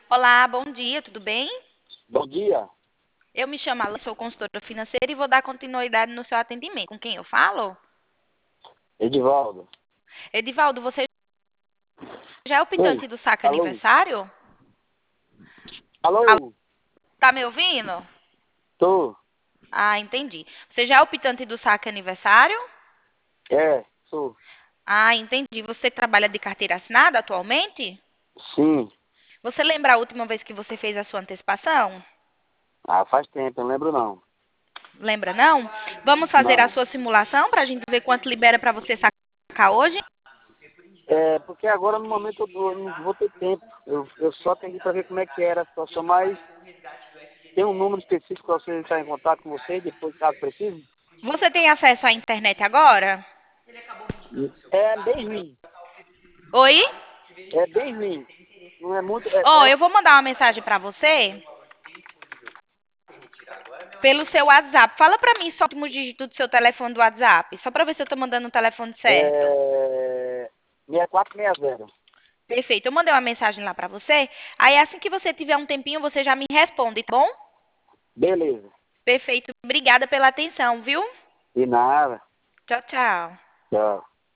Olá, bom dia, tudo bem? Bom dia, Eu me chamo Alan, sou consultora financeira e vou dar continuidade no seu atendimento. Com quem eu falo? Edivaldo. Edivaldo, você já é o Oi, optante do saque alô? aniversário? Alô, Alô? tá me ouvindo? Tô? Ah, entendi. Você já é o optante do saque aniversário? Sou. Ah, entendi. Você trabalha de carteira assinada atualmente? Sim. Você lembra a última vez que você fez a sua antecipação? Ah, faz tempo, eu não lembro não. Lembra, não? Vamos fazer a Não. sua simulação para a gente ver quanto libera para você sacar hoje? É, porque agora no momento eu não vou ter tempo. Eu só tenho que ir pra ver como é que era a situação, mas tem um número específico para você entrar em contato com você depois, caso precise? Você tem acesso à internet agora? É bem ruim. Oi? É bem ruim. Não é muito. Ó, eu vou mandar uma mensagem pra você pelo seu WhatsApp. Fala pra mim só o último dígito do seu telefone do WhatsApp, só pra ver se eu tô mandando o telefone certo. É 6460. Perfeito. Eu mandei uma mensagem lá pra você. Aí assim que você tiver um tempinho, você já me responde, tá bom? Beleza. Perfeito. Obrigada pela atenção, viu? E nada. Tchau, tchau. Tchau.